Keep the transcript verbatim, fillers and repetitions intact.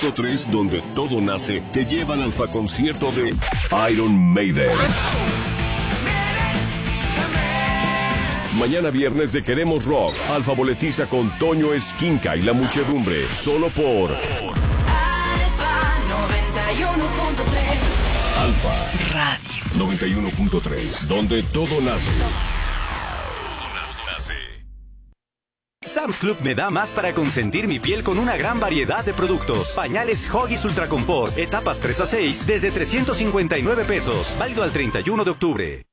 tres, donde todo nace, te llevan al concierto de Iron Maiden. Mañana viernes de Queremos Rock, Alfa boletiza con Toño Esquinca y la muchedumbre, solo por Alfa noventa y uno punto tres. Alfa Radio noventa y uno punto tres, donde todo nace. Sam's Club me da más para consentir mi piel con una gran variedad de productos. Pañales Huggies Ultra Confort, etapas tres a seis, desde trescientos cincuenta y nueve pesos. Válido al treinta y uno de octubre.